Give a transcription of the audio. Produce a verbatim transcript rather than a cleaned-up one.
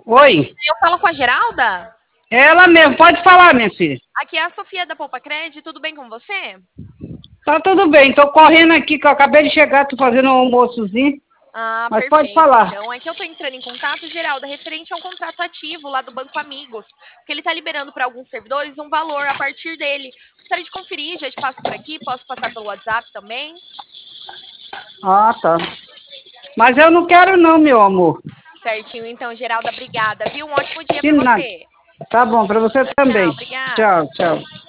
Oi, Eu falo com a Geralda? ela mesmo, pode falar, minha filha. Aqui é a Sofia da Poupa Cred, tudo bem com você? Tá tudo bem, tô correndo aqui, que eu acabei de chegar, tô fazendo um almoçozinho, Ah, mas pode perfeito. falar. Então, é que eu tô entrando em contato, Geralda, referente a um contrato ativo lá do Banco Amigos, que ele tá liberando para alguns servidores um valor a partir dele. Gostaria de conferir, já te passo por aqui, posso passar pelo WhatsApp também. Ah, tá. Mas eu não quero não, meu amor. Certinho, então, Geralda, obrigada, viu? Um ótimo dia De para nada. você. Tá bom, pra você Tchau, tchau, também. obrigada. Tchau, tchau.